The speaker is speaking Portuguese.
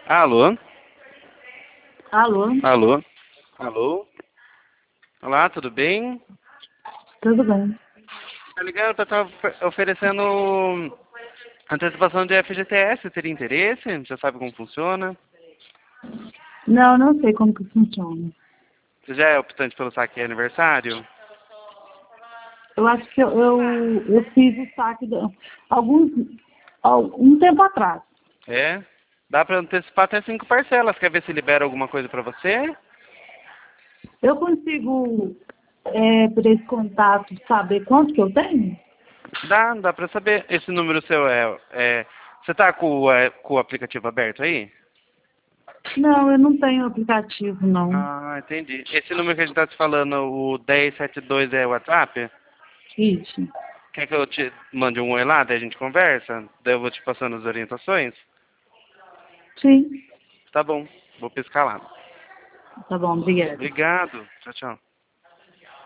Alô? Alô, Alô? Alô? Olá, tudo bem? tudo bem? Tá ligado? Eu tava oferecendo antecipação de FGTS. Você teria interesse? Já sabe como funciona? Não sei como que funciona. Você já é optante pelo saque aniversário? Eu acho que eu fiz o saque um tempo atrás. É? Dá pra antecipar até 5 parcelas. Quer ver se libera alguma coisa pra você? Eu consigo, por esse contato, saber quanto que eu tenho? Dá pra saber. Esse número seu você tá com o aplicativo aberto aí? Não, eu não tenho aplicativo, não. Ah, entendi. Esse número que a gente tá te falando, o 1072 é o WhatsApp? Isso. Quer que eu te mande um oi lá, daí a gente conversa? Daí eu vou te passando as orientações? Sim. Tá bom, vou pescar lá. Tá bom, obrigada. Obrigado. Tchau, tchau.